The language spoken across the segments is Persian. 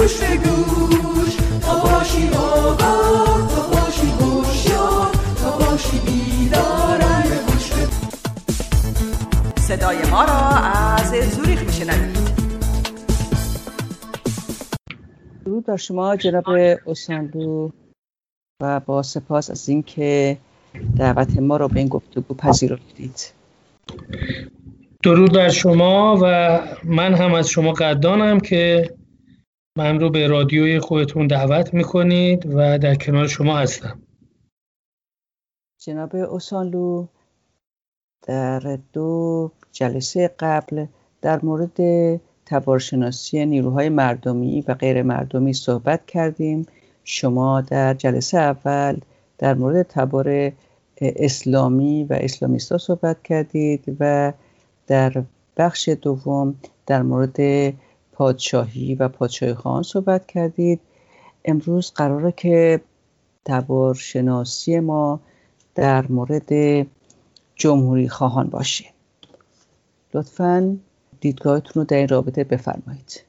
گوش به گوش، تا باشی آگاه، تا باشی هوشیار، تا باشی بیدار. گوش به صدای ما را از زوریخ میشنوید. درود بر شما جناب اوسانلو و با سپاس از اینکه دعوت ما را به این گفتگو پذیرفتید. درود بر شما و من هم از شما قدردانم که من رو به رادیوی خودتون دعوت میکنید و در کنار شما هستم. جناب اوسانلو، در 2 جلسه قبل در مورد تبارشناسی نیروهای مردمی و غیر مردمی صحبت کردیم. شما در جلسه اول در مورد تبار اسلامی و اسلامیستا صحبت کردید و در بخش دوم در مورد پادشاهی و پادشاهی خواهان صحبت کردید. امروز قراره که تبارشناسی ما در مورد جمهوری خواهان باشه. لطفاً دیدگاهتون رو در این رابطه بفرمایید.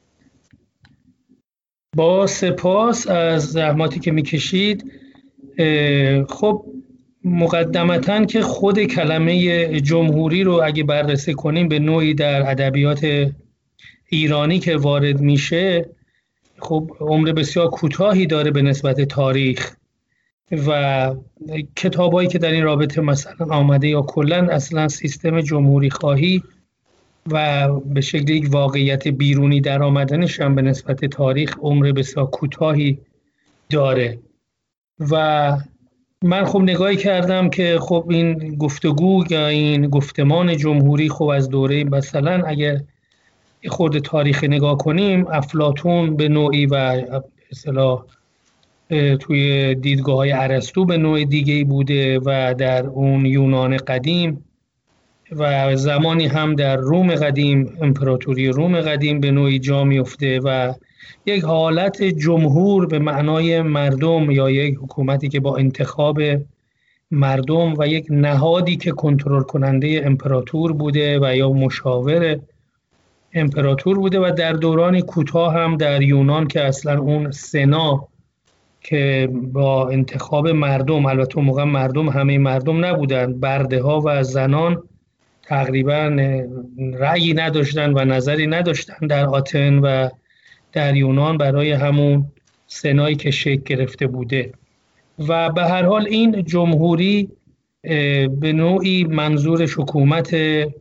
با سپاس از زحماتی که میکشید. خب مقدمتاً که خود کلمه جمهوری رو اگه بررسی کنیم به نوعی در ادبیات ایرانی که وارد میشه، خب عمر بسیار کوتاهی داره به نسبت تاریخ و کتابایی که در این رابطه مثلا آمده یا کلاً اصلا سیستم جمهوری خواهی و به شکل یک واقعیت بیرونی در آمدنش هم به نسبت تاریخ عمر بسیار کوتاهی داره و من خب نگاهی کردم که خب این گفتگو یا این گفتمان جمهوری خب از دوره مثلا اگر خود تاریخ نگاه کنیم افلاطون به نوعی و اصطلاح توی دیدگاه‌های ارسطو به نوع دیگه‌ای بوده و در اون یونان قدیم و زمانی هم در روم قدیم، امپراتوری روم قدیم به نوعی جا میفته و یک حالت جمهور به معنای مردم یا یک حکومتی که با انتخاب مردم و یک نهادی که کنترل کننده امپراتور بوده و یا مشاور امپراتور بوده و در دوران کوتاه هم در یونان که اصلا اون سنا که با انتخاب مردم، البته اون موقع مردم همه مردم نبودن، برده ها و زنان تقریبا رأیی نداشتن و نظری نداشتن در آتن و در یونان برای همون سنایی که شکل گرفته بوده و به هر حال این جمهوری به نوعی منظورش حکومت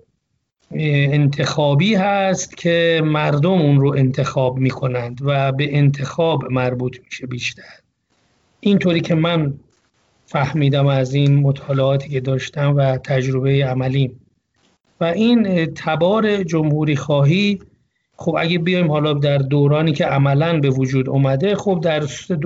انتخابی هست که مردم اون رو انتخاب میکنند و به انتخاب مربوط میشه بیشتر. اینطوری که من فهمیدم از این مطالعاتی که داشتم و تجربه عملیم و این تبار جمهوری خواهی خب اگه بیایم حالا در دورانی که عملاً به وجود اومده خب در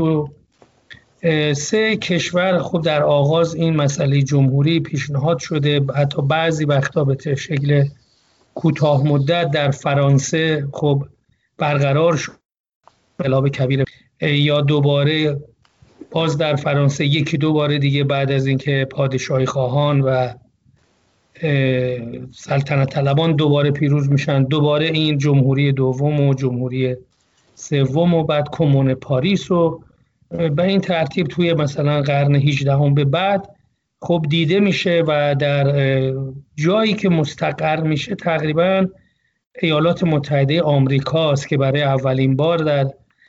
3 کشور خب در آغاز این مسئله جمهوری پیشنهاد شده، حتی بعضی وقتا به شکل کوتاه مدت در فرانسه خب برقرار شد انقلاب کبیر یا دوباره باز در فرانسه 1-2 بار دیگه بعد از اینکه پادشاهی خواهان و سلطنت طلبان دوباره پیروز میشن، دوباره این جمهوری دوم و جمهوری سوم و بعد کمون پاریس و به این ترتیب توی مثلا قرن 18 به بعد خب دیده میشه و در جایی که مستقر میشه تقریبا ایالات متحده آمریکا است که برای اولین بار در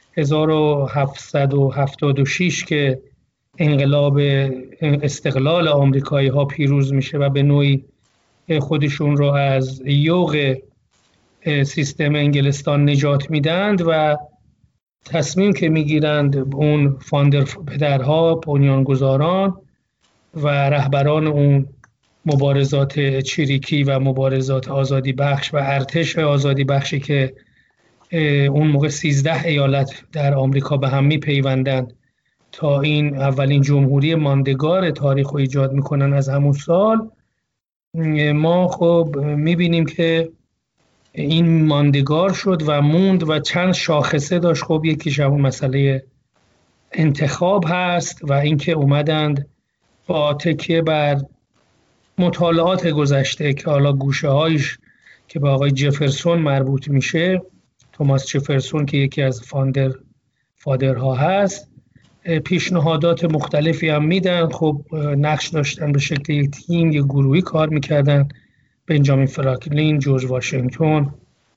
1776 که انقلاب استقلال آمریکایی ها پیروز میشه و به نوعی خودشون رو از یوغ سیستم انگلستان نجات میدند و تصمیم که میگیرند اون پدرها، بنیانگذاران و رهبران اون مبارزات چریکی و مبارزات آزادی بخش و ارتش آزادی بخشی که اون موقع 13 ایالت در آمریکا به هم میپیوندند تا این اولین جمهوری ماندگار تاریخ رو ایجاد میکنن از همون سال، ما خب میبینیم که این ماندگار شد و موند و چند شاخصه داشت. خب یکیش همون مسئله انتخاب هست و اینکه اومدند با تکیه بر مطالعات گذشته که حالا گوشه هایش که به آقای جفرسون مربوط میشه، توماس جفرسون که یکی از فادرها هست، پیشنهادات مختلفی هم میدن. خب نقش داشتن به شکل یک تیم، یک گروهی کار میکردن. بنجامین فرانکلین، جورج واشنگتن،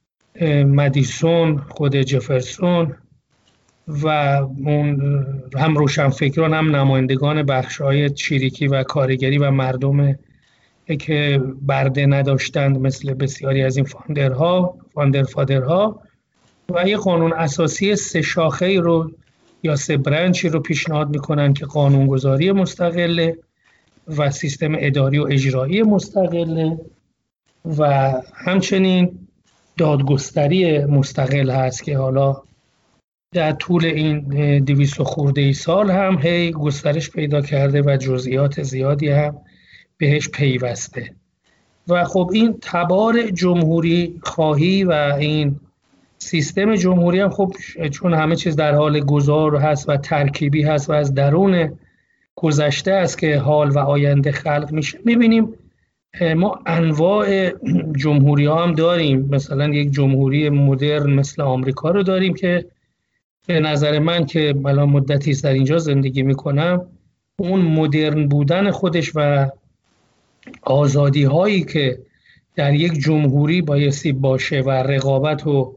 مدیسون، خود جفرسون و اون هم روشنفکران هم نمایندگان بخش‌های چریکی و کارگری و مردم که برده نداشتند مثل بسیاری از این فادرها و یه قانون اساسی 3 شاخه‌ای رو یا 3 برنچی رو پیشنهاد میکنن که قانونگذاری مستقله و سیستم اداری و اجرایی مستقله و همچنین دادگستری مستقل هست که حالا در طول این 200 خورده سال هم هی گسترش پیدا کرده و جزئیات زیادی هم بهش پیوسته. و خب این تبار جمهوری خواهی و این سیستم جمهوری هم خب چون همه چیز در حال گذار هست و ترکیبی هست و از درون گذشته است که حال و آینده خلق میشه، میبینیم ما انواع جمهوری ها هم داریم. مثلا یک جمهوری مدرن مثل آمریکا رو داریم که به نظر من که الان مدتی است در اینجا زندگی میکنم، اون مدرن بودن خودش و آزادی هایی که در یک جمهوری بایستی باشه و رقابت و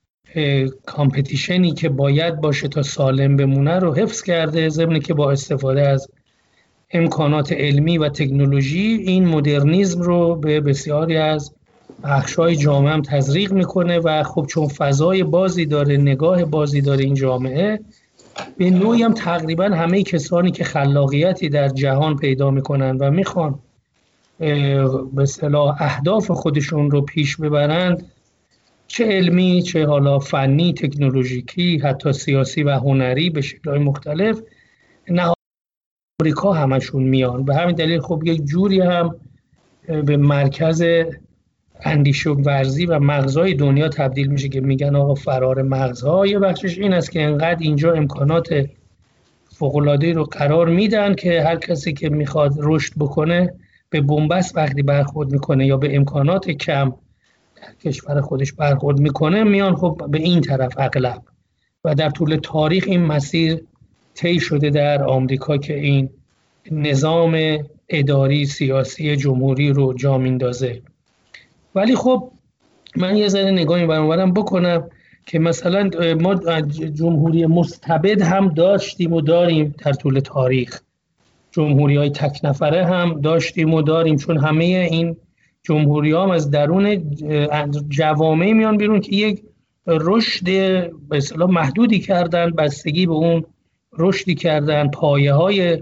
کامپتیشنی که باید باشه تا سالم بمونه رو حفظ کرده، ضمن که با استفاده از امکانات علمی و تکنولوژی این مدرنیسم رو به بسیاری از بخش‌های جامعه هم تزریق میکنه و خب چون فضای بازی داره، نگاه بازی داره این جامعه، به نوعی هم تقریبا همه کسانی که خلاقیتی در جهان پیدا میکنن و میخوان به اصطلاح اهداف خودشون رو پیش ببرند، چه علمی، چه حالا فنی، تکنولوژیکی، حتی سیاسی و هنری به شکل‌های مختلف، نه آمریکا همشون میان. به همین دلیل خب یک جوری هم به مرکز اندیشه ورزی و مغزهای دنیا تبدیل میشه که میگن آقا فرار مغزها. یه بخشش این است که انقدر اینجا امکانات فوق‌العاده‌ای رو قرار میدن که هر کسی که میخواد رشد بکنه به بنبست وقتی برخورد میکنه یا به امکانات کم در کشور خودش برخورد میکنه، میان خب به این طرف اغلب. و در طول تاریخ این مسیر طی شده در آمریکا که این نظام اداری سیاسی جمهوری رو جا میندازه. ولی خب من یه ذره نگاهی برام بکنم که مثلا ما جمهوری مستبد هم داشتیم و داریم در طول تاریخ، جمهوری‌های تک نفره هم داشتیم و داریم، چون همه این جمهوری‌ها هم از درون جوامع میان بیرون که یک رشد به اصطلاح محدودی کردن، بستگی به اون رشدی کردن، پایه‌های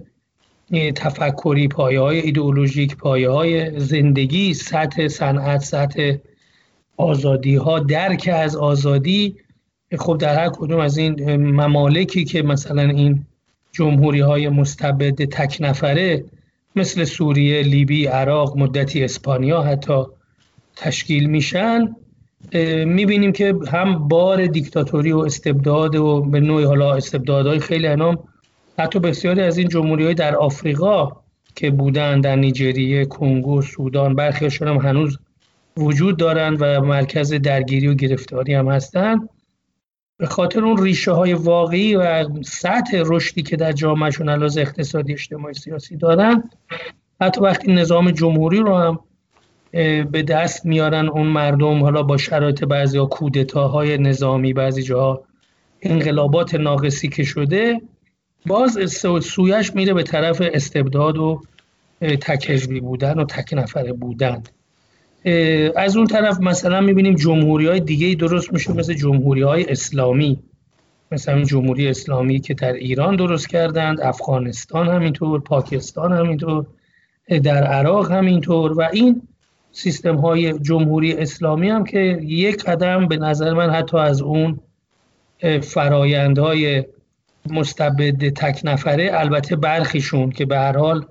تفکری، پایه‌های ایدئولوژیک، پایه‌های زندگی، سطح صنعت، سطح آزادی‌ها، درک از آزادی. خب در هر کدوم از این ممالکی که مثلا این جمهوری‌های مستبد تک نفره مثل سوریه، لیبی، عراق، مدتی اسپانیا حتی تشکیل میشن، میبینیم که هم بار دیکتاتوری و استبداد و به نوعی حالا استبدادهای خیلی انام، حتی بسیاری از این جمهوری‌های در آفریقا که بودن، در نیجریه، کنگو، سودان، برخیشون هم هنوز وجود دارن و مرکز درگیری و گرفتاری هم هستن، به خاطر اون ریشه های واقعی و سطح رشدی که در جامعهشون علاوه اقتصادی، اجتماعی، سیاسی دارن، حتی وقتی نظام جمهوری رو هم به دست میارن اون مردم، حالا با شرایط بعضی کودتاهای نظامی، بعضی جاها انقلابات ناقصی که شده، باز سویش میره به طرف استبداد و تک حزبی بودن و تک نفره بودن. از اون طرف مثلا میبینیم جمهوری‌های دیگه‌ای درست میشه، مثل جمهوری‌های اسلامی، مثلا جمهوری اسلامی که در ایران درست کردند، افغانستان همینطور، پاکستان همینطور، در عراق همینطور. و این سیستم‌های جمهوری اسلامی هم که یک قدم به نظر من حتی از اون فرایندهای مستبد تک نفره، البته برخیشون که به هر حال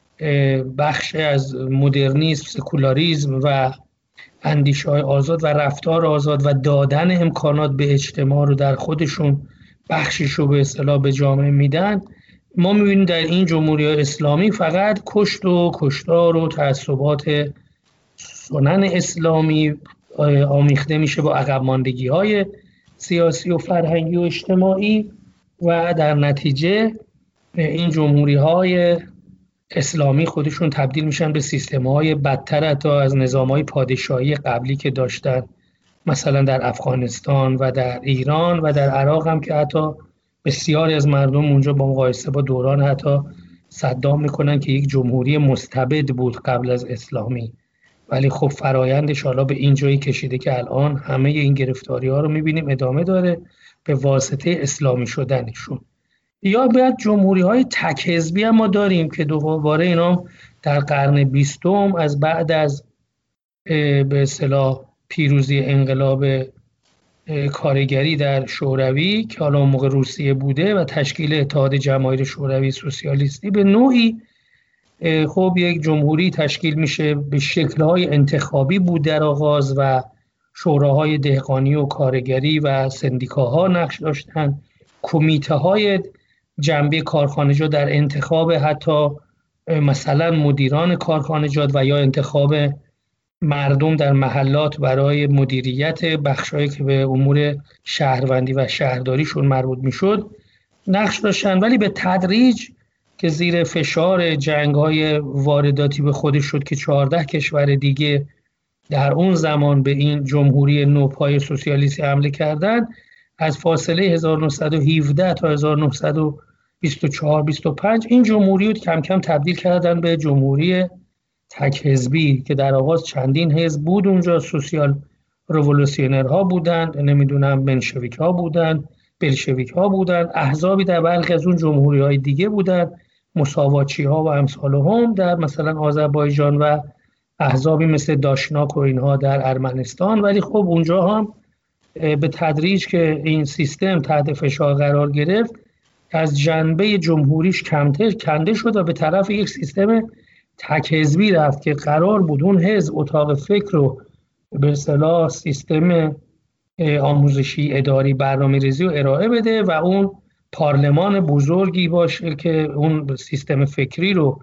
بخش از مدرنیسم، سکولاریسم و اندیشه‌های آزاد و رفتار آزاد و دادن امکانات به اجتماع رو در خودشون بخشش رو به اصطلاح به جامعه میدن، ما می‌بینیم در این جمهوری اسلامی فقط کشت و کشتار و تعصبات سنن اسلامی آمیخته میشه با عقب ماندگی‌های سیاسی و فرهنگی و اجتماعی و در نتیجه این جمهوری‌های اسلامی خودشون تبدیل میشن به سیستم‌های بدتر حتی از نظام‌های پادشاهی قبلی که داشتن، مثلا در افغانستان و در ایران و در عراق هم که حتی بسیاری از مردم اونجا با مقایسه با دوران حتی صدام میکنن که یک جمهوری مستبد بود قبل از اسلامی، ولی خب فرایندش حالا به این جایی کشیده که الان همه این گرفتاری‌ها رو میبینیم ادامه داره به واسطه اسلامی شدنشون. یا باید جمهوری‌های تک حزبی هم ما داریم که دوباره اینا در قرن 20 از بعد از به اصطلاح پیروزی انقلاب کارگری در شوروی که حالا اون موقع روسیه بوده و تشکیل اتحاد جماهیر شوروی سوسیالیستی، به نوعی خب یک جمهوری تشکیل میشه به شکل‌های انتخابی بود در آغاز و شوراهای دهقانی و کارگری و سندیکاها نقش داشتن، کمیته‌های جنبه کارخانجات در انتخاب حتی مثلا مدیران کارخانجات و یا انتخاب مردم در محلات برای مدیریت بخشایی که به امور شهروندی و شهرداریشون مربوط میشد نقش داشتن. ولی به تدریج که زیر فشار جنگ‌های وارداتی به خودش شد که 14 کشور دیگه در اون زمان به این جمهوری نوپای سوسیالیستی حمله کردند، از فاصله 1917 تا 1924-25 این جمهوری رو کم کم تبدیل کردن به جمهوری تک حزبی که در آغاز چندین حزب بود اونجا، سوسیال رولوسیونرها بودند، نمیدونم منشویک ها بودند، بلشویک ها بودند، احزابی در برخی از اون جمهوری های دیگه بودند، مساواتچی ها و امثالهم در مثلا آذربایجان و احزابی مثل داشناک و اینها در ارمنستان. ولی خب اونجا هم به تدریج که این سیستم تحت فشار قرار گرفت از جنبه جمهوریش کنده شد و به طرف یک سیستم تک حزبی رفت که قرار بود اون حزب اتاق فکر رو به اصطلاح سیستم آموزشی اداری برنامه‌ریزی رو ارائه بده و اون پارلمان بزرگی باشه که اون سیستم فکری رو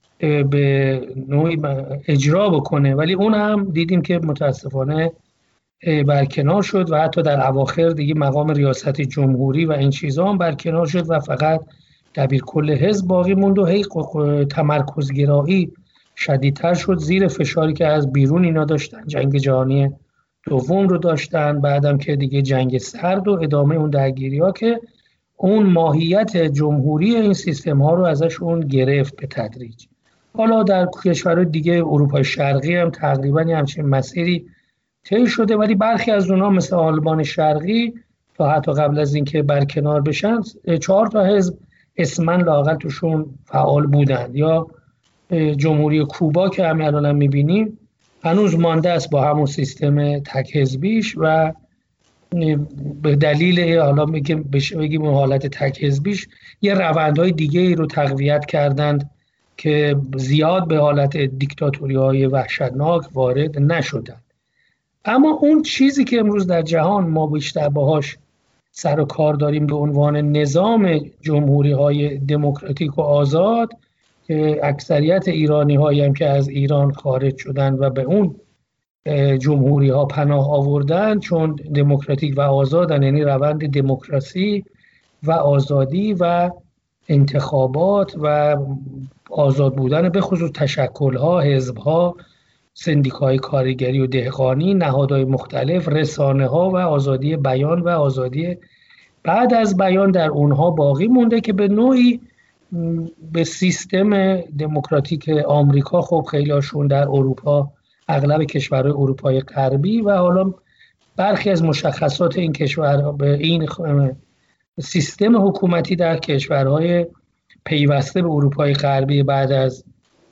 به نوعی اجرا بکنه. ولی اون هم دیدیم که متاسفانه برکنار شد و حتی در اواخر دیگه مقام ریاست جمهوری و این چیزا هم برکنار شد و فقط دبیرکل حزب باقی موند و هی تمرکزگرایی شدیدتر شد زیر فشاری که از بیرون اینا داشتن. جنگ جهانی دوم رو داشتن، بعدم که دیگه جنگ سرد و ادامه اون درگیری‌ها که اون ماهیت جمهوری این سیستم ها رو ازشون گرفت به تدریج. حالا در کشورهای دیگه اروپای شرقی هم تقریبا همچین مسیری طی شده، ولی برخی از اونها مثل آلمان شرقی تا حتی قبل از اینکه برکنار بشن 4 تا حزب اسماً لااقل توشون فعال بودند. یا جمهوری کوبا که همین الان میبینیم هنوز مانده است با همون سیستم تک حزبیش و به دلیل حالا بگیم حالت تک حزبیش یه روندهای دیگه ای رو تقویت کردند که زیاد به حالت دیکتاتوری‌های وحشتناک وارد نشدند. اما اون چیزی که امروز در جهان ما بیشتر باهاش سر و کار داریم به عنوان نظام جمهوری‌های دموکراتیک و آزاد که اکثریت ایرانی‌هایی هم که از ایران خارج شدن و به اون جمهوری‌ها پناه آوردن چون دموکراتیک و آزادن، یعنی روند دموکراسی و آزادی و انتخابات و آزاد بودن به خصوص تشکل‌ها، حزب‌ها، سندیکای کارگری و دهقانی، نهادهای مختلف، رسانه‌ها و آزادی بیان و آزادی بعد از بیان در اونها باقی مونده که به نوعی به سیستم دموکراتیک آمریکا خب خیلی‌هاشون در اروپا، اغلب کشورهای اروپای غربی و حالا برخی از مشخصات این کشورها به این سیستم حکومتی در کشورهای پیوسته به اروپای غربی بعد از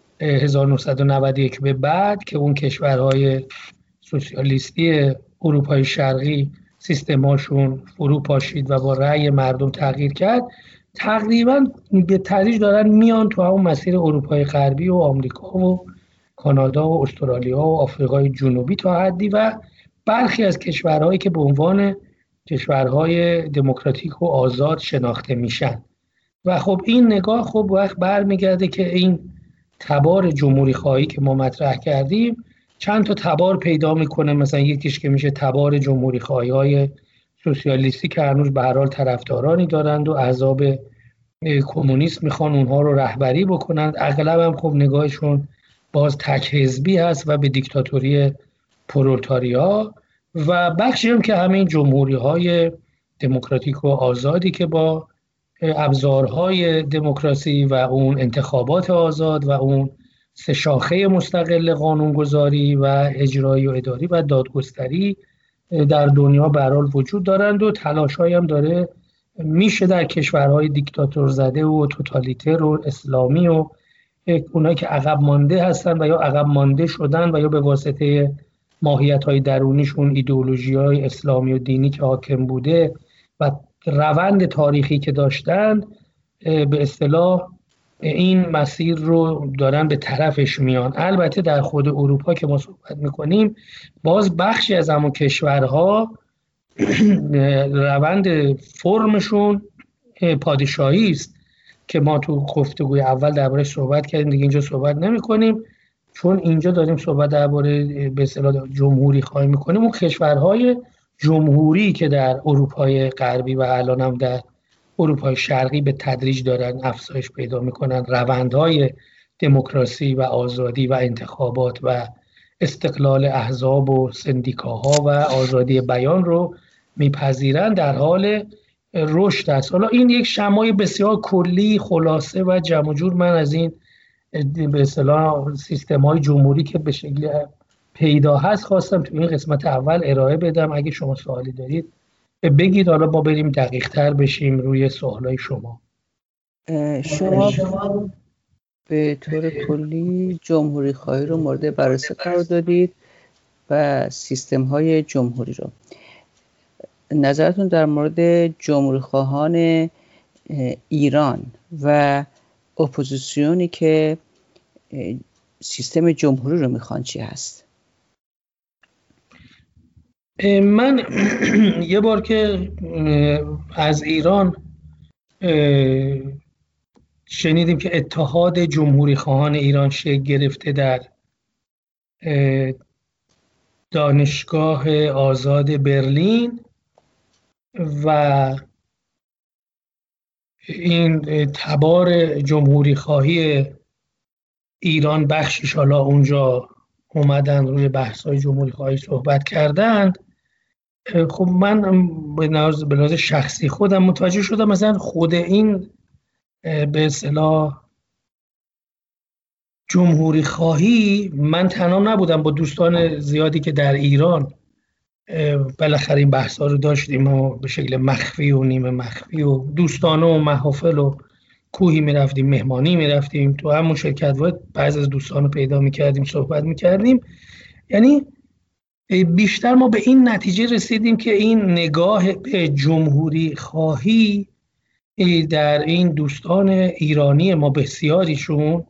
1991 به بعد که اون کشورهای سوسیالیستی اروپای شرقی سیستماشون فرو پاشید و با رأی مردم تغییر کرد، تقریبا به تدریج دارن میان تو همون مسیر اروپای غربی و آمریکا و کانادا و استرالیا و آفریقای جنوبی تا حدی و برخی از کشورهایی که به عنوان کشورهای دموکراتیک و آزاد شناخته میشن. و خب این نگاه خب وقت برمیگرده که این تبار جمهوری خواهی که ما مطرح کردیم چند تا تبار پیدا میکنه. مثلا یکیش که میشه تبار جمهوری خواهی های سوسیالیستی که هنوز به هر حال طرفدارانی دارند و احزاب کمونیست میخوان اونها رو رهبری بکنند. اغلب هم خب نگاهشون باز تک حزبی هست و به دیکتاتوری پرولتاریا، و بخشی هم که همین جمهوری‌های دموکراتیک و آزادی که با ابزارهای دموکراسی و اون انتخابات آزاد و اون سه شاخه مستقل قانونگذاری و اجرایی و اداری و دادگستری در دنیا به هر حال وجود دارند و تلاش‌هایی هم داره میشه در کشورهای دیکتاتور زده و توتالیتر و اسلامی و اونایی که عقب مانده هستن و یا عقب مانده شدن و یا به واسطه ماهیت‌های درونیشون ایدئولوژی‌های اسلامی و دینی که حاکم بوده و روند تاریخی که داشتن به اصطلاح این مسیر رو دارن به طرفش میان. البته در خود اروپا که ما صحبت میکنیم باز بخشی از همون کشورها روند فرمشون پادشاهی است که ما تو گفتگوی اول درباره صحبت کردیم، دیگه اینجا صحبت نمی‌کنیم چون اینجا داریم صحبت درباره به اصطلاح جمهوری خواهی می‌کنیم. اون کشورهای جمهوری که در اروپای غربی و الان هم در اروپای شرقی به تدریج دارن افزایش پیدا می‌کنن، روندهای دموکراسی و آزادی و انتخابات و استقلال احزاب و سندیکاها و آزادی بیان رو میپذیرن، در حال رشد است. حالا این یک شمای بسیار کلی خلاصه و جمع جور من از این به اصطلاح سیستم‌های جمهوری که به شکل پیدا هست خواستم تو این قسمت اول ارائه بدم. اگه شما سوالی دارید بگید، حالا ما بریم دقیق‌تر بشیم روی سوالای شما. شما به طور کلی جمهوری خواهی رو مورد بررسی قرار دادید و سیستم‌های جمهوری رو. نظرتون در مورد جمهوری خواهان ایران و اپوزیسیونی که سیستم جمهوری رو میخوان چی هست؟ من یه بار که از ایران شنیدیم که اتحاد جمهوری خواهان ایران شکل گرفته در دانشگاه آزاد برلین و این تبار جمهوری خواهی ایران بخشیش حالا اونجا اومدن روی بحث‌های جمهوری خواهی صحبت کردند. خب من به لحاظ شخصی خودم متوجه شدم مثلا خود این به اصطلاح جمهوری خواهی، من تنها نبودم، با دوستان زیادی که در ایران بالاخره این بحث‌ها رو داشتیم و به شکل مخفی و نیمه مخفی و دوستانه و محافل و کوهی میرفتیم، مهمانی میرفتیم، تو همون شرکت وقت بعضی از دوستان رو پیدا میکردیم، صحبت میکردیم. یعنی بیشتر ما به این نتیجه رسیدیم که این نگاه به جمهوری خواهی در این دوستان ایرانی ما بسیاریشون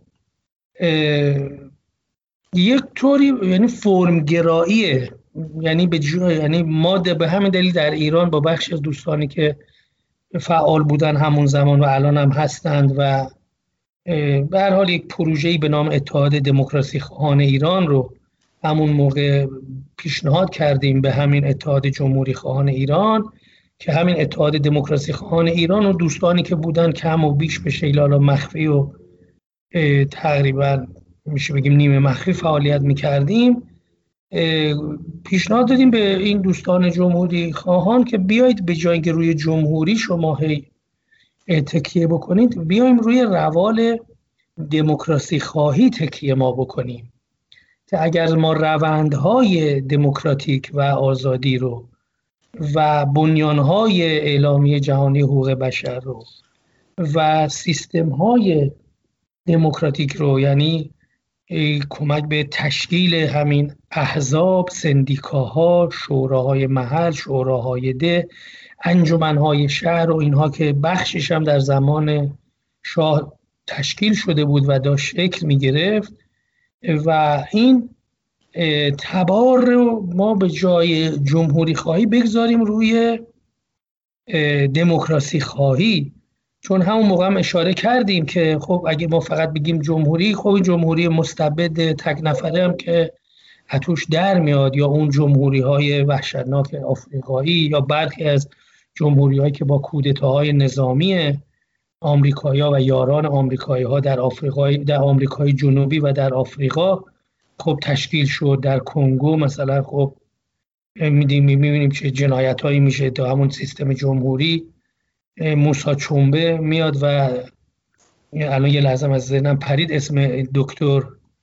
یک طوری یعنی فرمگراییه، یعنی یعنی ما به همین دلیل در ایران با بخش از دوستانی که فعال بودن همون زمان و الان هم هستند و به هر حال یک پروژه‌ای به نام اتحاد دموکراسی خواهان ایران رو همون موقع پیشنهاد کردیم به همین اتحاد جمهوری خواهان ایران که همین اتحاد دموکراسی خواهان ایران و دوستانی که بودن کم و بیش به شکل مخفی و تقریبا میشه بگیم نیمه مخفی فعالیت میکردیم، پیشنهاد دادیم به این دوستان جمهوری خواهان که بیایید به جای اینکه روی جمهوری شما تکیه بکنید، بیایم روی روال دموکراسی خواهی تکیه ما بکنیم که اگر ما روندهای دموکراتیک و آزادی رو و بنیانهای اعلامیه جهانی حقوق بشر رو و سیستمهای دموکراتیک رو، یعنی کمک به تشکیل همین احزاب، سندیکاها، شوراهای محل، شوراهای ده، انجمنهای شهر و اینها که بخشش هم در زمان شاه تشکیل شده بود و داشت شکل می گرفت و این تبار رو ما به جای جمهوری خواهی بگذاریم روی دموکراسی خواهی. چون همون موقع هم اشاره کردیم که خب اگه ما فقط بگیم جمهوری، خب این جمهوری مستبد تک نفره هم که توش در میاد، یا اون جمهوری‌های وحشتناک آفریقایی یا برخی از جمهوری‌هایی که با کودتاهای نظامی آمریکایی‌ها و یاران آمریکایی‌ها در آمریکای جنوبی و در آفریقا خب تشکیل شد. در کنگو مثلا خب می‌بینیم چه جنایت‌هایی میشه تا همون سیستم جمهوری. موسی چومبه میاد و الان یه لحظه از ذهنم پرید اسم دکتر،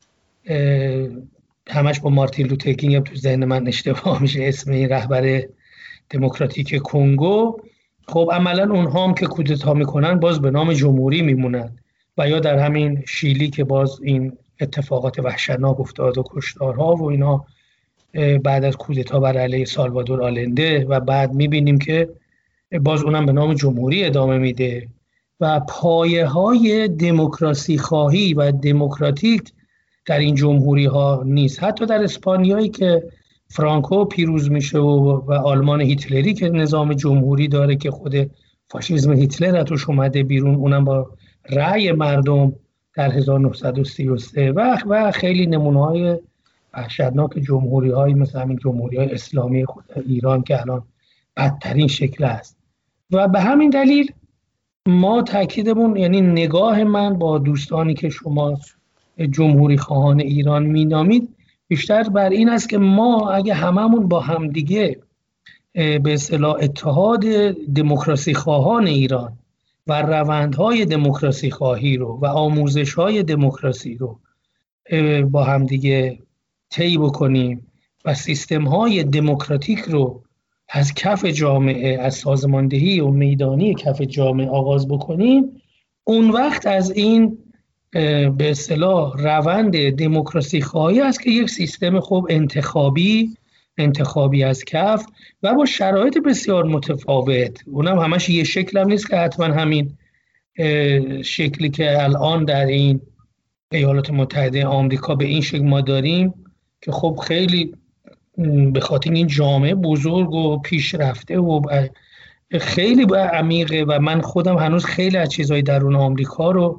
همش با مارتین لوتر کینگ هم تو ذهن من اشتباه میشه اسم این رهبر دموکراتیک کنگو. خب عملا اونها هم که کودتا میکنن باز به نام جمهوری میمونن، و یا در همین شیلی که باز این اتفاقات وحشتناک افتاد و کشتارها و اینا بعد از کودتا بر علیه سالوادور آلنده، و بعد میبینیم که باز اونم به نام جمهوری ادامه میده و پایه های دموکراسی خواهی و دموکراتیک در این جمهوری ها نیست. حتی در اسپانیایی که فرانکو پیروز میشه و آلمان هیتلری که نظام جمهوری داره که خود فاشیسم هیتلر توش اومده بیرون، اونم با رأی مردم در 1933 و خیلی نمونه‌های وحشتناک جمهوری‌هایی مثل همین جمهوری‌های اسلامی خود ایران که الان بدترین شکل است. و به همین دلیل ما تاکیدمون، یعنی نگاه من با دوستانی که شما جمهوری خواهان ایران مینامید بیشتر بر این است که ما اگه هممون با همدیگه به اصطلاح اتحاد دموکراسی خواهان ایران و روندهای دموکراسی خواهی رو و آموزش‌های دموکراسی رو با همدیگه طی بکنیم و سیستم‌های دموکراتیک رو از کف جامعه، از سازماندهی و میدانی کف جامعه آغاز بکنیم، اون وقت از این به اصطلاح روند دموکراسی خواهی است که یک سیستم خوب انتخابی از کف و با شرایط بسیار متفاوت، اونم همش یه شکل هم نیست که حتما همین شکلی که الان در این ایالات متحده آمریکا به این شکل ما داریم که خب خیلی به خاطر این جامعه بزرگ و پیشرفته و خیلی عمیقه و من خودم هنوز خیلی از چیزهای درون آمریکا رو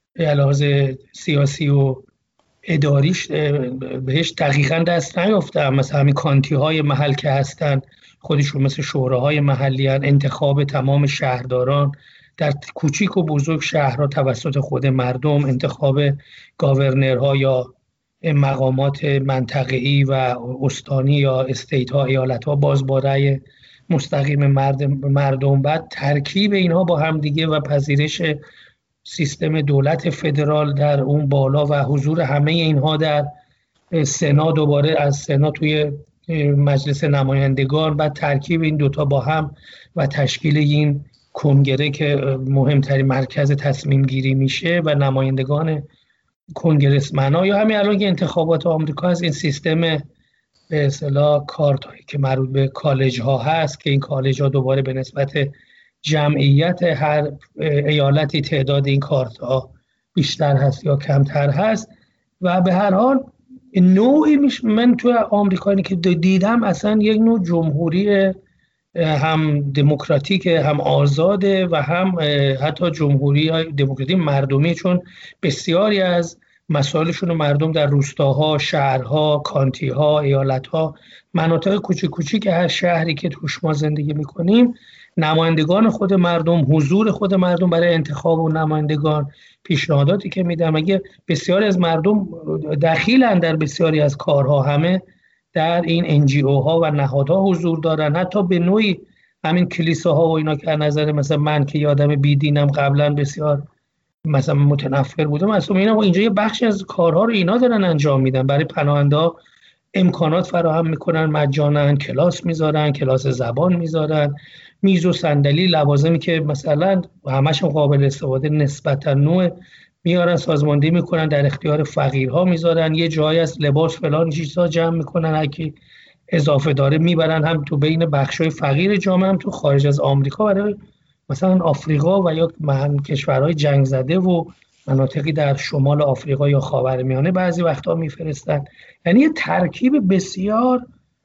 علاوه سیاسی و اداریش بهش دقیقاً دست نیافتم. مثلا همین کانتی های محل که هستن خودشون مثل شوراهای محلی هن، انتخاب تمام شهرداران در کوچیک و بزرگ شهرها توسط خود مردم، انتخاب گاورنرها یا مقامات منطقه‌ای و استانی یا استیت ها، ایالت ها باز با رأی مستقیم مردم، بعد ترکیب اینها با هم دیگه و پذیرش سیستم دولت فدرال در اون بالا و حضور همه اینها در سنا، دوباره از سنا توی مجلس نمایندگان، بعد ترکیب این دوتا با هم و تشکیل این کنگره که مهمترین مرکز تصمیم گیری میشه و نمایندگان کنگرسمن‌ها، یا همین الان که انتخابات آمریکا از این سیستم به اصطلاح کارتایی که مربوط به کالج ها هست که این کالج ها دوباره به نسبت جمعیت هر ایالتی تعداد این کارت ها بیشتر هست یا کمتر هست. و به هر حال نوعی من توی آمریکایی که دیدم اصلا یک نوع جمهوری هم دموکراتیک، هم آزاده و هم حتی جمهوری دموکراتیک مردمی، چون بسیاری از مسائلشون مردم در روستاها، شهرها، کانتیها، ایالتها، مناطق کوچیک کوچیک هر شهری که توش ما زندگی میکنیم، نمایندگان خود مردم، حضور خود مردم برای انتخاب و نمایندگان، پیشنهاداتی که میدم، اگه بسیاری از مردم دخیلن در بسیاری از کارها، همه در این NGO ها و نهادها حضور دارن، حتی به نوعی همین کلیساها و اینا که از نظر مثلا من که یادم بیدینم قبلا بسیار مثلا متنفر بودم، اصلا اینا اینجا یه بخشی از کارها رو اینا دارن انجام میدن، برای پناهنده‌ها امکانات فراهم میکنن، مجانا کلاس میذارن، کلاس زبان میذارن، میز و صندلی، لوازمی که مثلا همش قابل استفاده نسبتا نوع میارن، سازماندهی میکنن، در اختیار فقیرها میذارن، یه جایی از لباس فلان چیزا جمع میکنن، هر اضافه داره میبرن، هم تو بین بخشای فقیر جامعه هم تو خارج از آمریکا برای مثلا آفریقا و یا کشورهای جنگ زده و مناطقی در شمال آفریقا یا خاورمیانه بعضی وقتا میفرستن. یعنی یه ترکیب بسیار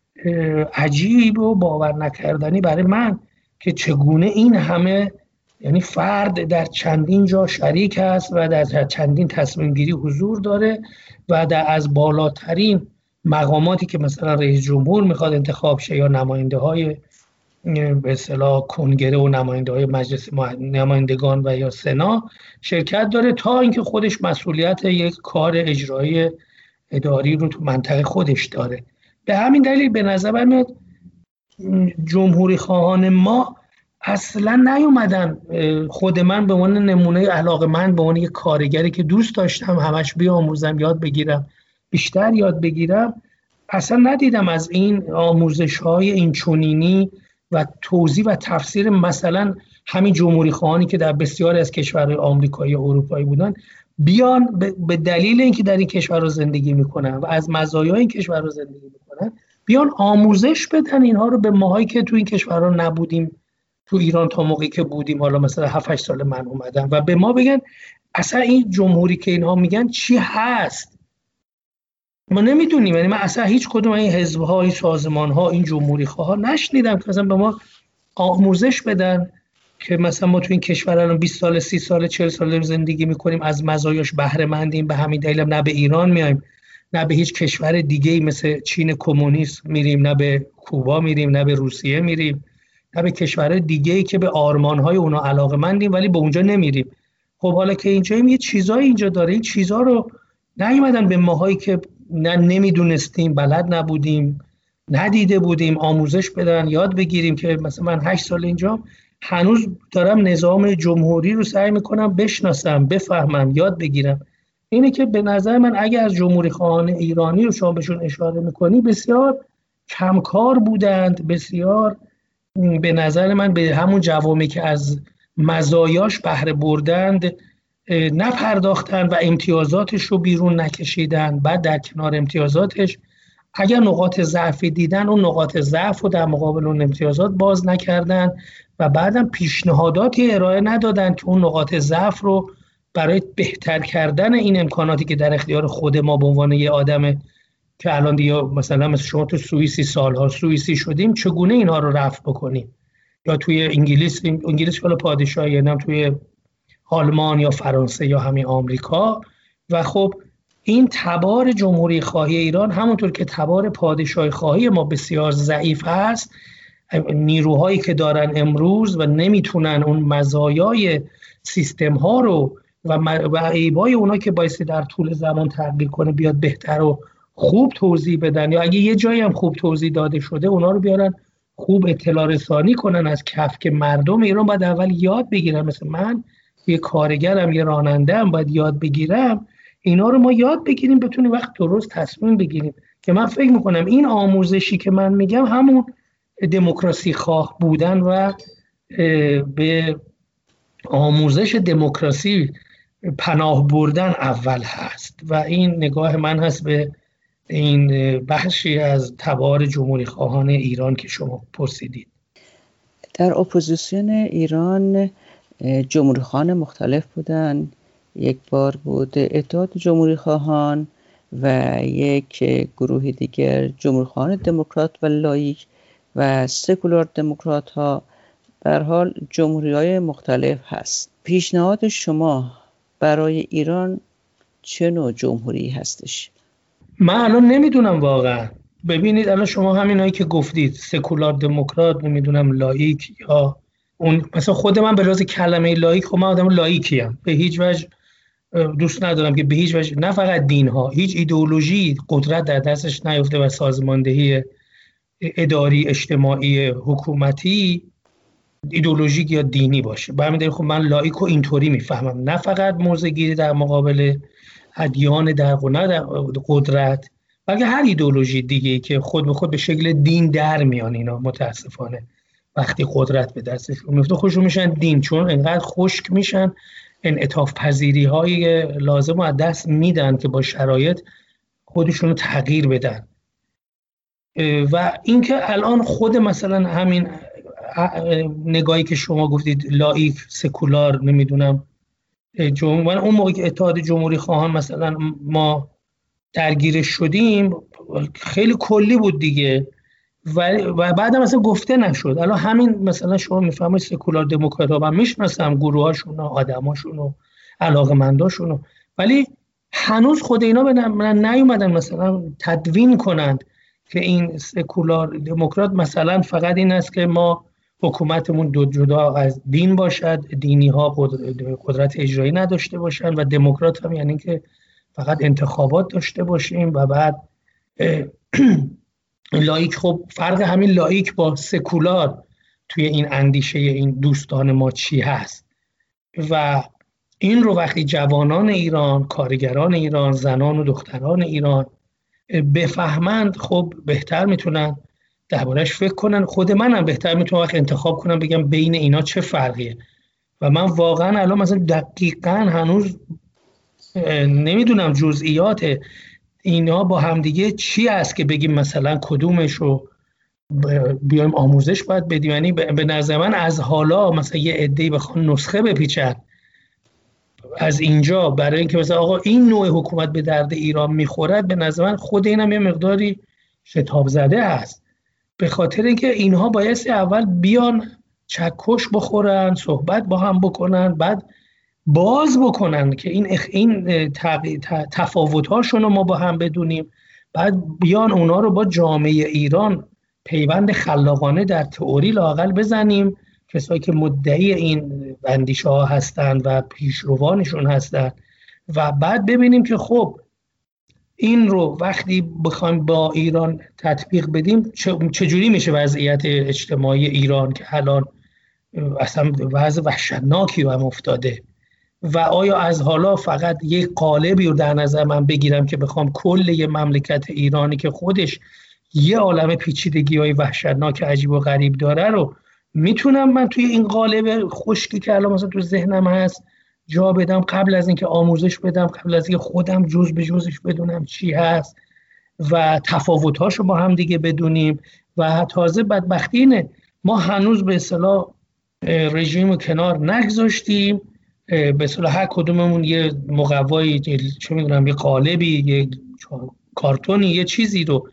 عجیب و باور نکردنی برای من که چگونه این همه، یعنی فرد در چندین جا شریک است و در چندین تصمیم گیری حضور داره و در از بالاترین مقاماتی که مثلا رئیس جمهور میخواد انتخاب شه یا نماینده های به اصطلاح کنگره و نماینده های مجلس نمایندگان و یا سنا شرکت داره، تا اینکه خودش مسئولیت یک کار اجرایی اداری رو تو منطقه خودش داره. به همین دلیل به نظر میاد جمهوری خواهان ما اصلا نیومدن. خود من به عنوان نمونه علاقه‌مند، به عنوان یک کارگری که دوست داشتم همش بیاموزم، یاد بگیرم، بیشتر یاد بگیرم، اصلا ندیدم از این آموزش‌های این چنینی و توضیح و تفسیر مثلا همین جمهوری خواهانی که در بسیاری از کشورهای آمریکایی و اروپایی بودن بیان به دلیل اینکه در این کشور رو زندگی میکنن و از مزایای این کشور رو زندگی میکنن بیان آموزش بدن اینها رو به ماهایی که تو این کشورها نبودیم، تو ایران تا موقعی که بودیم، حالا مثلا 7-8 سال من اومدم، و به ما بگن اصلا این جمهوری که اینها میگن چی هست، ما نمیدونیم. یعنی من اصلا هیچ کدوم این حزب‌ها، این سازمان‌ها، این جمهوری خواها نشنیدم که مثلا به ما آموزش بدن که مثلا ما تو این کشور الان 20 سال، 30 سال، 40 سال زندگی میکنیم، از مزایاش بهره مندیم، به همین دلیل نه به ایران میایم، نه به هیچ کشور دیگه‌ای مثل چین کمونیست میریم، نه به کوبا میریم، نه به روسیه میریم، نه به کشورهای دیگه‌ای که به آرمان‌های اونا علاقه‌مندیم ولی به اونجا نمیریم. خب حالا که اینجاییم یه چیزایی اینجا داره، این چیزا رو نیومدن به ماهایی که نه نمیدونستیم، بلد نبودیم، ندیده بودیم آموزش بدن، یاد بگیریم. که مثلا من 8 سال اینجا هنوز دارم نظام جمهوری رو سعی میکنم بشناسم، بفهمم، یاد بگیرم. اینه که به نظر من اگه از جمهوری خواهان ایرانی رو شما بهشون اشاره میکنی بسیار کمکار بودند، بسیار به نظر من به همون جوامی که از مزایاش بهره بردند نپرداختن و امتیازاتش رو بیرون نکشیدن. بعد در کنار امتیازاتش اگر نقاط ضعفی دیدن اون نقاط ضعف رو در مقابل اون امتیازات باز نکردن و بعدم پیشنهاداتی ارائه ندادن که اون نقاط ضعف رو برای بهتر کردن این امکاناتی که در اختیار خود ما به عنوان یه آدم که الان دیگه مثلا مثل شما تو سوئیسی سالها سوئیسی شدیم چگونه اینها رو رفع بکنیم، یا توی انگلیس ولی پادشاهی، یعنی توی آلمان یا فرانسه یا همین آمریکا. و خب این تبار جمهوری خواهی ایران همونطور که تبار پادشاهی خواهی ما بسیار ضعیف هست، نیروهایی که دارن امروز و نمیتونن اون مزایای سیستم ها رو و عیبای اونا که بایستی در طول زمان تغییر کنه بیاد بهتر و خوب توضیح بدن، یا اگه یه جایی هم خوب توضیح داده شده اونا رو بیارن خوب اطلاع رسانی کنن از کف که مردم ایران باید اول یاد بگیرن. مثل من یه کارگرم، یه راننده‌ام، باید یاد بگیرم. اینا رو ما یاد بگیریم بتونیم وقت درست تصمیم بگیریم. که من فکر میکنم این آموزشی که من میگم همون دموکراسی خواه بودن و به آموزش دموکراسی پناه بردن اول هست و این نگاه من هست به این بخشی از تبار جمهوری خواهان ایران که شما پرسیدید. در اپوزیسیون ایران جمهوری خواهان مختلف بودن. یک بار بود اتحاد جمهوری خواهان و یک گروه دیگر جمهوری خواهان دموکرات و لایک و سکولار دموکرات ها. به هر حال جمهوری های مختلف هست. پیشنهاد شما برای ایران چه نوع جمهوری هستش؟ من الان نمیدونم واقعا. ببینید الان شما همینایی که گفتید سکولار دموکرات، نمیدونم لایک، یا اون مثلا خود من به لحاظ کلمه لایک، خب من آدم لایکیم، به هیچ وجه دوست ندارم که به هیچ وجه نه فقط دین ها، هیچ ایدئولوژی قدرت در دستش نیفته و سازماندهی اداری، اجتماعی، حکومتی ایدئولوژیک یا دینی باشه. به همین دلیل خب من لایک رو اینطوری میفهمم، نه فقط موضع‌گیری در مقابل ادیان در قدرت، بلکه هر ایدئولوژی دیگه‌ای که خود به خود به شکل دین در میان. اینا متاسفانه وقتی قدرت به دستشون میفته خودشون میشن دین، چون انقدر خشک میشن، انعطاف پذیری های لازم رو از دست میدن که با شرایط خودشون رو تغییر بدن. و اینکه الان خود مثلا همین نگاهی که شما گفتید لایک، سکولار، نمیدونم من اون موقع که اتحاد جمهوری خواهان مثلا ما درگیر شدیم خیلی کلی بود دیگه و بعد هم مثلا گفته نشد. الان همین مثلا شما میفهمید سکولار دموکرات ها من میشناسم گروه هاشون و آدم هاشون و علاقه منداشون، ولی هنوز خود اینا به من نیومدن مثلا تدوین کنند که این سکولار دموکرات مثلا فقط این است که ما حکومتمون جدا از دین باشد، دینی ها قدرت اجرایی نداشته باشن، و دموکرات هم یعنی که فقط انتخابات داشته باشیم و بعد لایک. خب فرق همین لایک با سکولار توی این اندیشه این دوستان ما چی هست؟ و این رو وقتی جوانان ایران، کارگران ایران، زنان و دختران ایران بفهمند، خب بهتر میتونن دربارش فکر کنن. خود منم بهتر میتونم وقت انتخاب کنم بگم بین اینا چه فرقیه. و من واقعا الان مثلا دقیقاً هنوز نمیدونم جزئیات اینا با همدیگه چی است که بگیم مثلا کدومش رو بیایم آموزش باید بدیم. یعنی به نظر من از حالا مثلا یه عده‌ای بخوان نسخه بپیچن از اینجا برای اینکه مثلا آقا این نوع حکومت به درد ایران میخورد، به نظر من خود اینم یه مقداری شتاب زده است. به خاطر اینکه اینها بایستی اول بیان چکش بخورن، صحبت با هم بکنن، بعد باز بکنن که این تفاوت‌هاشون رو ما با هم بدونیم، بعد بیان اونا رو با جامعه ایران پیوند خلاقانه در تئوری لااقل بزنیم، کسایی که مدعی این اندیشه ها هستن و پیشروانشون هستن، و بعد ببینیم که خب این رو وقتی بخوایم با ایران تطبیق بدیم چجوری میشه وضعیت اجتماعی ایران که الان اصلا وضع وحشتناکی رو هم افتاده. و آیا از حالا فقط یک قالبی رو در نظر من بگیرم که بخوام کل یه مملکت ایرانی که خودش یه عالمه پیچیدگی‌های وحشتناک عجیب و غریب داره رو میتونم من توی این قالب خشکی که الان مثلا تو ذهنم هست جا بدم، قبل از اینکه آموزش بدم، قبل از اینکه خودم جز به جزش بدونم چی هست و تفاوت‌هاشو با هم دیگه بدونیم. و تازه بدبختی اینه ما هنوز به اصطلاح رژیم رو کنار نگذاشتیم، به اصطلاح هر کدوممون یه مقوایی، چه میدونم، یه قالبی، یه کارتونی، یه چیزی رو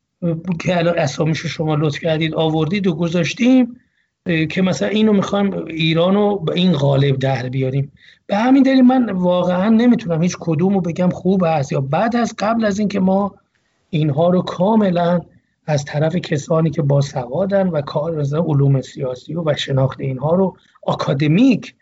که الان اسامیشو شما لطف کردید آوردید و گذاشتیم که مثلا اینو میخوایم ایرانو به این قالب در بیاریم. به همین دلیل من واقعا نمیتونم هیچ کدومو بگم خوب است یا بد است قبل از اینکه ما اینها رو کاملا از طرف کسانی که باسوادن و کار علوم سیاسی و شناخت اینها رو آکادمیک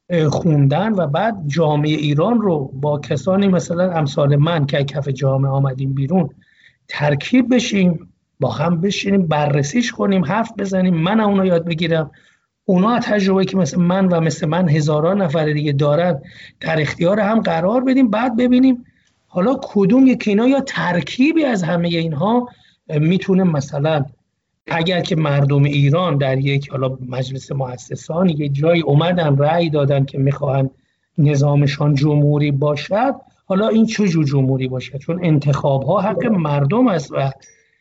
خوندن و بعد جامعه ایران رو با کسانی مثلا امثال من که کف جامعه آمدیم بیرون ترکیب بشیم، با هم بشینیم بررسیش کنیم، حرف بزنیم، من اونا یاد بگیرم، اونا تجربه‌ای که مثل من هزاران نفر دیگه دارن در اختیار هم قرار بدیم، بعد ببینیم حالا کدوم یکی اینا یا ترکیبی از همه اینها میتونه مثلا اگر که مردم ایران در یک حالا مجلس مؤسسان یه جایی اومدن رأی دادن که میخوان نظامشان جمهوری باشد، حالا این چه جور جمهوری باشد؟ چون انتخاب ها حق مردم است و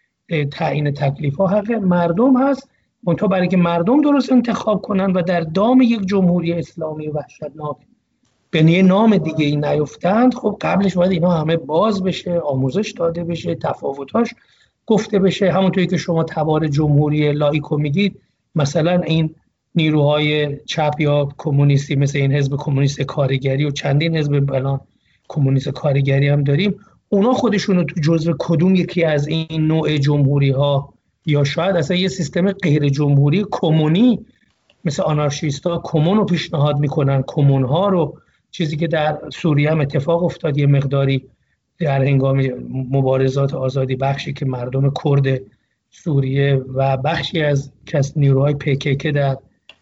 تعیین تکلیف ها حق مردم هست، منتها برای که مردم درست انتخاب کنن و در دام یک جمهوری اسلامی وحشتناک به نام دیگه ای نیفتند، خب قبلش باید اینا همه باز بشه، آموزش داده بشه، تفاوتاش گفته بشه. همونطوری که شما تبار جمهوری لایکو میگید، مثلا این نیروهای چپ یا کمونیستی مثل این حزب کمونیست کارگری و چندین حزب الان کمونیست کارگری هم داریم، اونا خودشونو تو جزو کدوم یکی از این نوع جمهوری ها یا شاید اصلا یه سیستم غیر جمهوری کمونی مثل آنارشیستا کمون رو پیشنهاد میکنن، کمون ها رو، چیزی که در سوریه هم اتفاق افتاد یه مقداری در هنگام مبارزات آزادی بخشی که مردم کرد سوریه و بخشی از نیروهای PKK در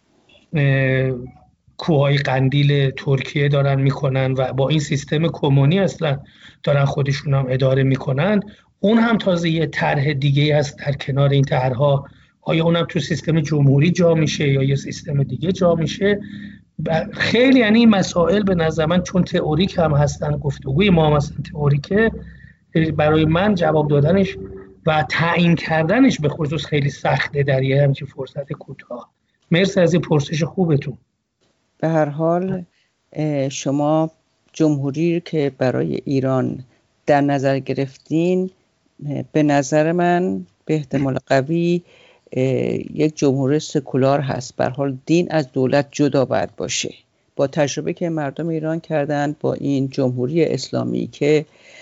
کوههای قندیل ترکیه دارن میکنن و با این سیستم کمونی اصلا دارن خودشون هم اداره میکنن، اون هم تازه یه طرح دیگه هست در کنار این طرحها. آیا اونم تو سیستم جمهوری جا میشه یا یه سیستم دیگه جا میشه؟ خیلی یعنی این مسائل به نظر من چون تئوریک هم هستن، گفتگوی ما هم هستن تئوریکه، برای من جواب دادنش و تعیین کردنش به خصوص خیلی سخته در یه همچین فرصت کوتاه. مرسی از این پرسش خوبتون. به هر حال شما جمهوری که برای ایران در نظر گرفتین به نظر من به احتمال قوی یک جمهوری سکولار هست. به هر حال دین از دولت جدا باید باشه. با تجربه که مردم ایران کردن با این جمهوری اسلامی که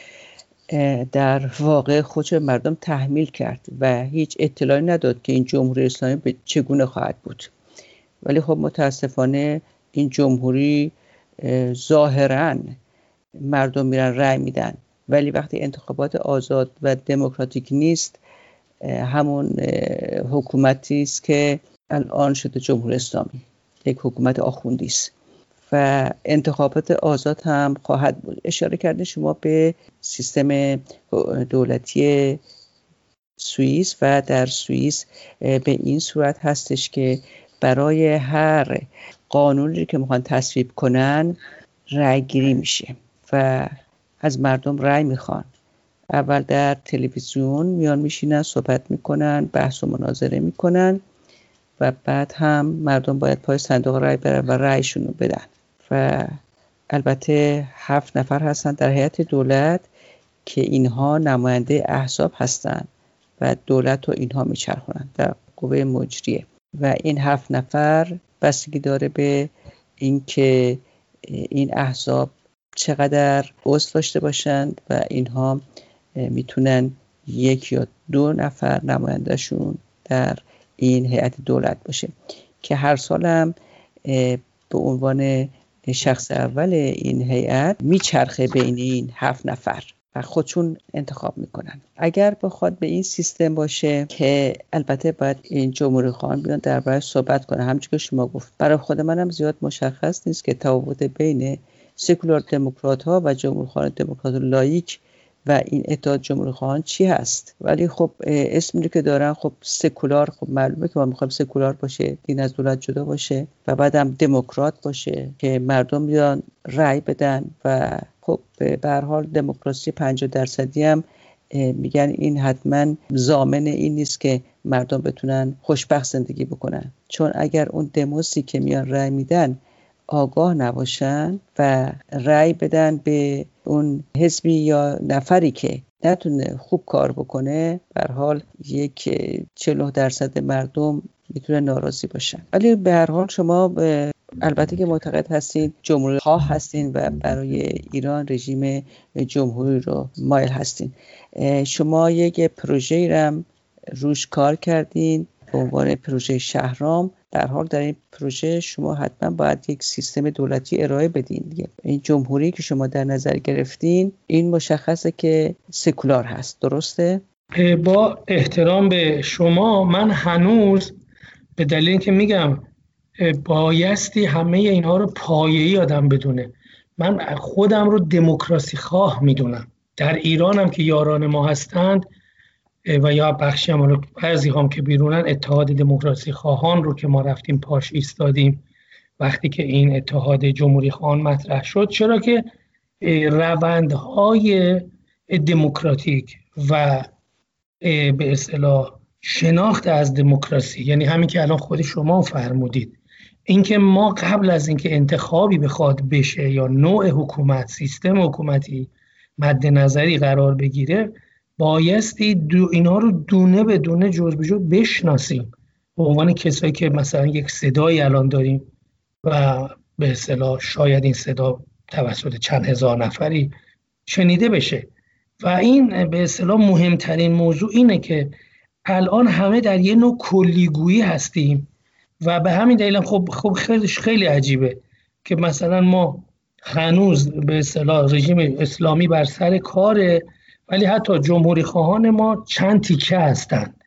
در واقع خودش مردم تحمیل کرد و هیچ اطلاعی نداد که این جمهوری اسلامی به چگونه خواهد بود. ولی خب متاسفانه این جمهوری ظاهراً مردم میرن رأی میدن، ولی وقتی انتخابات آزاد و دموکراتیک نیست همون حکومتی است که الان شده جمهوری اسلامی، یک حکومت آخوندی است و انتخابات آزاد هم خواهد بود. اشاره کردین شما به سیستم دولتی سوئیس و در سوئیس به این صورت هستش که برای هر قانونی که میخوان تصویب کنن رأی گیری میشه و از مردم رأی میخوان. اول در تلویزیون میان میشینن صحبت میکنن، بحث و مناظره میکنن و بعد هم مردم باید پای صندوق رأی برن و رأیشون رو بدن. و البته 7 نفر هستن در هیئت دولت که اینها نماینده احزاب هستن و دولت رو اینها میچرخونن در قوه مجریه و این 7 نفر بستگی داره به اینکه این احزاب چقدر عضو داشته باشند و اینها میتونن 1 یا 2 نفر نمایندهشون در این هیئت دولت باشه که هر سال هم به عنوان شخص اول این هیئت میچرخه بین این 7 نفر و خودشون انتخاب میکنن. اگر بخواد به این سیستم باشه که البته باید این جمهوری خواهان بیان درباره صحبت کنه، همچون که شما گفت برای خود منم زیاد مشخص نیست که تفاوت بین سکولار دموکرات ها و جمهوری خواهان دموکرات لاییک و این اتحاد جمهوری خواهان چی هست. ولی خب اسمی که دارن خب سکولار، خب معلومه که ما میخوایم سکولار باشه، دین از دولت جدا باشه و بعدم دموکرات باشه که مردم بیان رأی بدن و خب به هر حال دموکراسی 50% هم میگن این حتما ضامن این نیست که مردم بتونن خوشبخت زندگی بکنن، چون اگر اون دموسی که میان رأی میدن آگاه نباشن و رأی بدن به اون حزبی یا نفری که نتونه خوب کار بکنه، به هر حال 40% مردم میتونه ناراضی باشن. ولی به هر حال شما البته که معتقد هستین جمهوری خواه هستین و برای ایران رژیم جمهوری رو مایل هستین. شما یک پروژه‌ای رو روش کار کردین به عنوان پروژه شهرام. در حال در این پروژه شما حتما باید یک سیستم دولتی ارائه بدین دیگه. این جمهوری که شما در نظر گرفتین این مشخصه که سکولار هست، درسته؟ با احترام به شما، من هنوز به دلیل اینکه میگم بایستی همه اینها رو پایه‌ای آدم بدونه، من خودم رو دموکراسی خواه میدونم. در ایران هم که یاران ما هستند و یا بخشی هم بعضی هم که بیرونن، اتحاد دموکراسی خواهان رو که ما رفتیم پاش ایستادیم وقتی که این اتحاد جمهوری خواهان مطرح شد، چرا که روندهای دموکراتیک و به اصطلاح شناخت از دموکراسی، یعنی همین که الان خود شما فرمودید، اینکه ما قبل از اینکه انتخابی بخواد بشه یا نوع حکومت، سیستم حکومتی مد نظری قرار بگیره، بایستی اینا رو دونه به دونه جز به جز بشناسیم به عنوان کسایی که مثلا یک صدایی الان داریم و به اصطلاح شاید این صدا توسط چند هزار نفری شنیده بشه. و این به اصطلاح مهمترین موضوع اینه که الان همه در یه نوع کلیگویی هستیم و به همین دلیل خب خیلی عجیبه که مثلا ما هنوز به اصطلاح رژیم اسلامی بر سر کاره، ولی حتی جمهوری خواهان ما چند تیکه هستند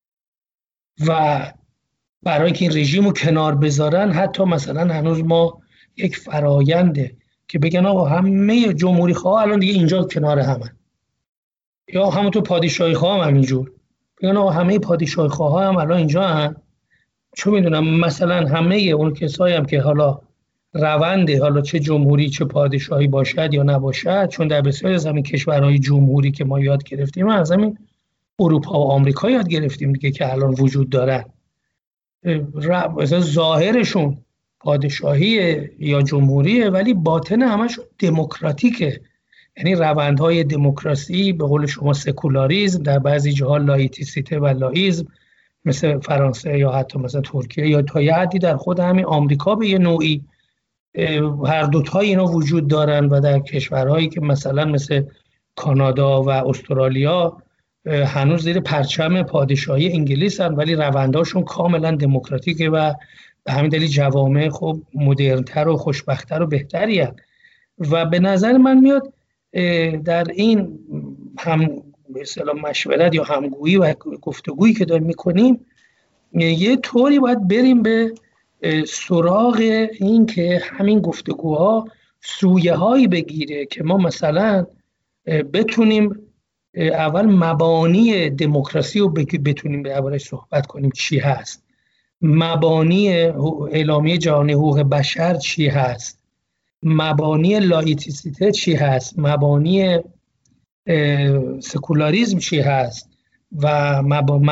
و برای اینکه این رژیم رو کنار بذارن حتی مثلا هنوز ما یک فراینده که بگن آقا همه جمهوری خواه الان دیگه اینجا کنار همن، یا همونطور پادشاهی خواه هم همینجور بگن آقا همه پادشاهی خواه هم الان اینجا هن. چون میدونم مثلا همه اون کسایی هم که حالا رونده حالا چه جمهوری چه پادشاهی باشد یا نباشد، چون در بسیاری از همین کشورهای جمهوری که ما یاد گرفتیم از همین اروپا و آمریکا یاد گرفتیم دیگه که الان وجود دارن، مثلا ظاهرشون پادشاهی یا جمهوریه ولی باطن همشون دموکراتیکه، یعنی روندهای دموکراسی، به قول شما سکولاریسم، در بعضی جاها لایتیسیته و لاییسم مثل فرانسه یا حتی مثلا ترکیه یا تا یه حدی در خود همین آمریکا به یه نوعی هر دوتای اینا وجود دارن و در کشورهایی که مثلا مثل کانادا و استرالیا هنوز زیر پرچم پادشاهی انگلیس هستن، ولی روندهاشون کاملا دموکراتیکه و به همین دلیل جوامع خب مدرن‌تر و خوشبخت‌تر و بهتری هستن. و به نظر من میاد در این هم به اصطلاح مشورت یا همگویی و گفتگویی که داریم میکنیم یه طوری باید بریم به سراغ این که همین گفتگوها سویه هایی بگیره که ما مثلا بتونیم اول مبانی دموکراسی رو بتونیم به اولش صحبت کنیم چی هست، مبانی اعلامیه جهانی حقوق بشر چی هست، مبانی لایتیسیته چی هست، مبانی سکولاریسم چی هست و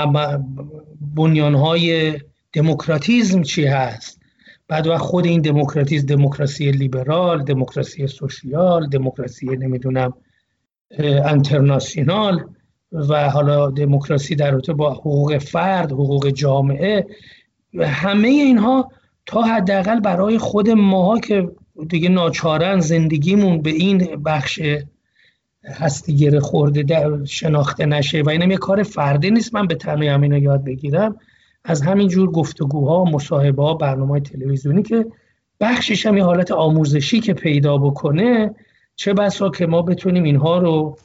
بنیانهای دموکراتیسم چی هست. بعد وقت خود این دموکراسی لیبرال، دموکراسی سوشیال، دموکراسی نمیدونم انترناسیونال و حالا دموکراسی در رابطه با حقوق فرد، حقوق جامعه، همه اینها تا حداقل برای خود ماها که دیگه ناچارن زندگیمون به این بخش هستی گره خورده شناخته نشه و اینم یه کار فردی نیست من به تنهایی همینا یاد بگیرم، از همین جور گفتگوها، مصاحبه‌ها، برنامه‌های تلویزیونی که بخشش هم یه حالت آموزشی که پیدا بکنه، چه بسا که ما بتونیم اینها رو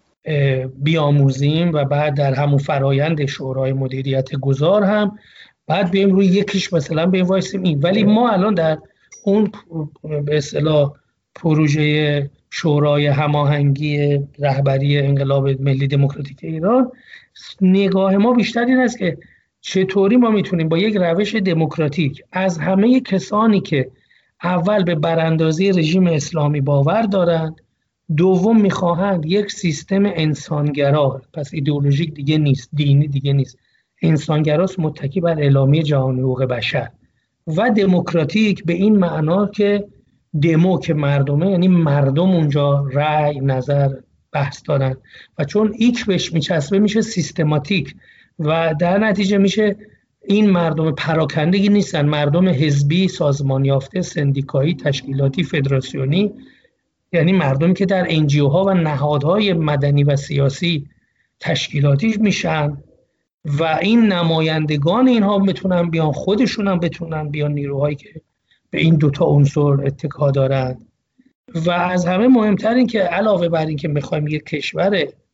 بیاموزیم و بعد در همون فرایند شورای مدیریت گذار هم بعد بیایم روی یکیش مثلا بیایم وایسیم این. ولی ما الان در اون به اصطلاح پروژه شورای هماهنگی رهبری انقلاب ملی دموکراتیک ایران نگاه ما بیشتر این است که چطوری ما میتونیم با یک روش دموکراتیک از همه کسانی که اول به براندازی رژیم اسلامی باور دارند، دوم میخواهند یک سیستم انسانگرا، پس ایدئولوژیک دیگه نیست، دینی دیگه نیست، انسانگراست، متکی بر اعلامیه جهانی حقوق بشر، و دموکراتیک به این معنا که دمو که مردمه، یعنی مردم اونجا رأی، نظر، بحث دارن و چون ایک بهش میچسبه میشه سیستماتیک و در نتیجه میشه این مردم پراکندگی نیستن، مردم حزبی، سازمان یافته، سندیکایی، تشکیلاتی، فدراسیونی، یعنی مردمی که در NGO ها و نهادهای مدنی و سیاسی تشکیلاتی میشن و این نمایندگان اینها بتونن بیان، خودشون هم بتونن بیان، نیروهایی که به این دوتا عنصر اتکا دارن. و از همه مهمتر این که علاوه بر این که میخوایم یک کشور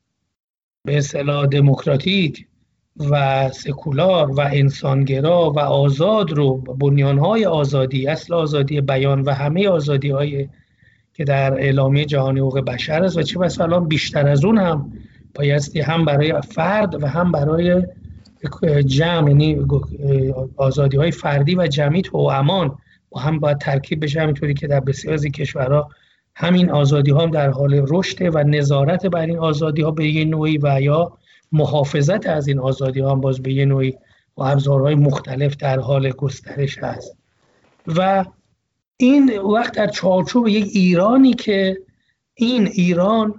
به اصطلاح دموکراتیک و سکولار و انسانگرا و آزاد رو، بنیانهای آزادی، اصل آزادی بیان و همه آزادی‌های که در اعلامیه جهانی حقوق بشر است و چه بسا الان بیشتر از اون هم بایستی هم برای فرد و هم برای جمع، یعنی آزادی‌های فردی و جمعی توامان با هم باید ترکیب بشه، همینطوری که در بسیاری از کشورها همین آزادی‌ها هم در حال رشد و نظارت بر این آزادی‌ها به یه نوعی و یا محافظت از این آزادی‌ها هم باز به یه نوعی و ابزارهای مختلف در حال گسترش هست. و این وقت در چارچوب یک ایرانی که این ایران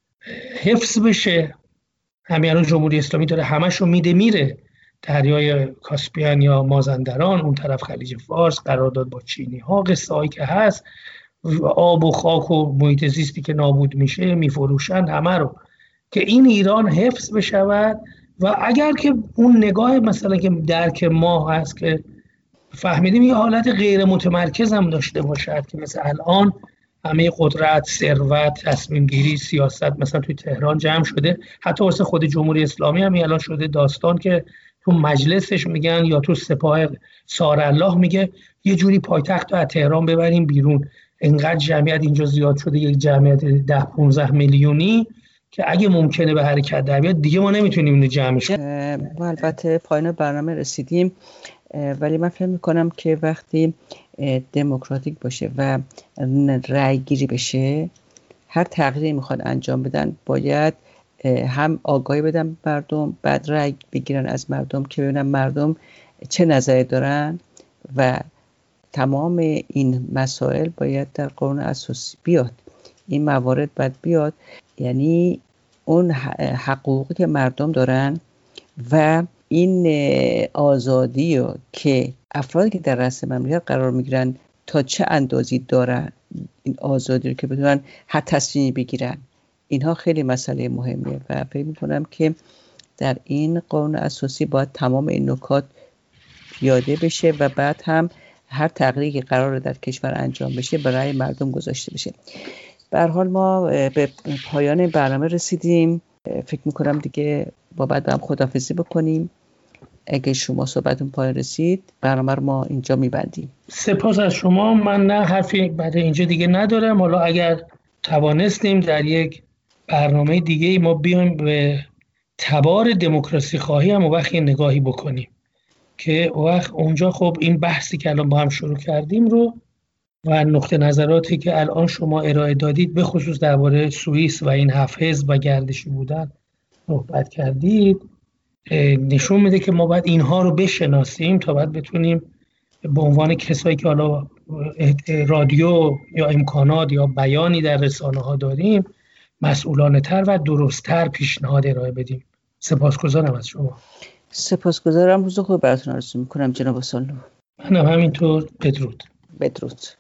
حفظ بشه، همین الان جمهوری اسلامی داره همش رو میره، دریای کاسپیان یا مازندران، اون طرف خلیج فارس، قرارداد با چینی ها، قصه هایی که هست، آب و خاک و محیط زیستی که نابود میشه میفروشن همه رو، که این ایران حفظ بشود. و اگر که اون نگاه مثلا که درک ما هست که فهمیدیم یه حالت غیر متمرکز هم داشته باشد که مثلا الان همه قدرت، ثروت، تصمیم گیری، سیاست مثلا توی تهران جمع شده، حتی واسه خود جمهوری اسلامی هم الان شده داستان که تو مجلسش میگن یا تو سپاه سارالله میگه یه جوری پایتخت رو از تهران ببریم بیرون، انقدر جمعیت اینجا زیاد شده، یک جمعیت 10-15 میلیونی که اگه ممکنه به حرکت در بیاد دیگه ما نمیتونیم اینو جمعش کنیم. ما البته پایان برنامه رسیدیم، ولی من فکر میکنم که وقتی دموکراتیک باشه و رأی گیری بشه، هر تغییری میخواد انجام بدن باید هم آگاهی بدن مردم، بعد رأی بگیرن از مردم که ببینن مردم چه نظری دارن و تمام این مسائل باید در قانون اساسی بیاد، این موارد باید بیاد، یعنی اون حقوقی که مردم دارن و این آزادی رو که افرادی که در رأس مملکت قرار میگیرن تا چه اندازی دارن این آزادی رو که بتونن هر تصمیمی بگیرن. اینها خیلی مسئله مهمیه و فکر می‌کنم که در این قانون اساسی باید تمام این نکات پیاده بشه و بعد هم هر تغییری که قراره در کشور انجام بشه برای مردم گذاشته بشه. به هر حال ما به پایان برنامه رسیدیم. فکر می‌کنم دیگه با بعد هم خداحافظی بکنیم. اگه شما صحبتون پایان رسید برنامه رو ما اینجا میبندیم. سپاس از شما. من نه حرفی بعد اینجا دیگه ندارم. حالا اگر توانستیم در یک برنامه دیگه ما بیایم به تبار دموکراسی خواهی هم وقتی نگاهی بکنیم که وقت اونجا خب این بحثی که الان با هم شروع کردیم رو و نقطه نظراتی که الان شما ارائه دادید به خصوص درباره سوئیس و این 7 حزب و گردشی بودن صحبت کردید، نشون میده که ما باید اینها رو بشناسیم تا باید بتونیم به عنوان کسایی که حالا رادیو یا امکانات یا بیانی در رسانه ها داریم مسئولانه تر و درست تر پیشنهاد ارائه بدیم. سپاسگزارم از شما. سپاسگزارم. روز خوب براتون آرزو میکنم جناب سالو. منم همینطور. بدرود.